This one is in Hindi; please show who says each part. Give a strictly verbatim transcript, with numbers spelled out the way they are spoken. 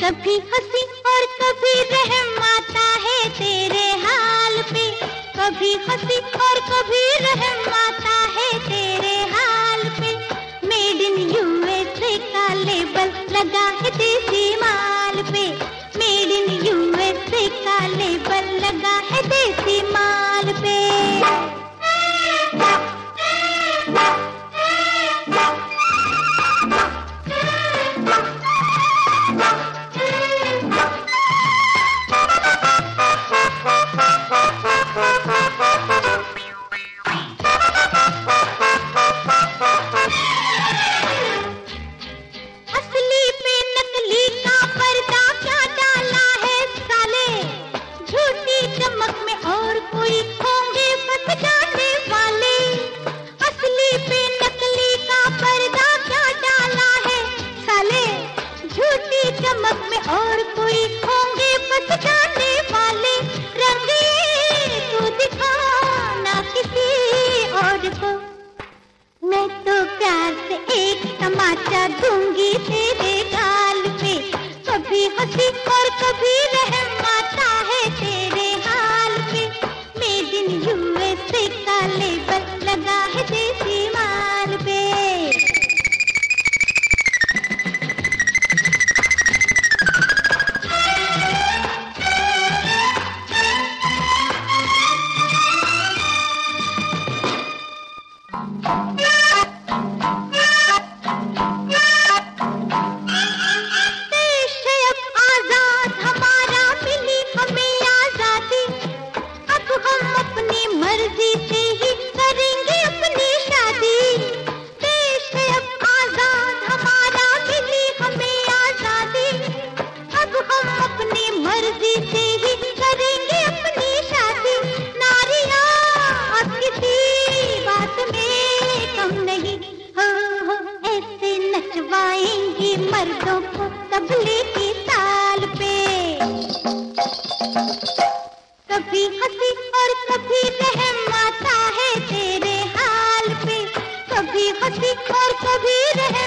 Speaker 1: कभी हंसी और कभी रहम आता है तेरे हाल पे, कभी हंसी और कभी रहम आता है तेरे हाल पे। मेड इन यूएसए का लेबल लगा है देसी माल पे, मेड इन यूएसए का लेबल लगा है देसी माल पे। चमक में और कोई होंगे बस जाने वाले, रंग ये तू दिखाना किसी और को। मैं तो प्यार से एक तमाचा दूंगी तेरे गाल पे, कभी हंसी और कभी रहम आता है तेरे हाल पे। मेड इन यूएसए का लेबल लगा है देसी माल पे। मर्दों को तबले की ताल पे, कभी हंसी और कभी रहम आता है तेरे हाल पे, कभी हंसी और कभी रहम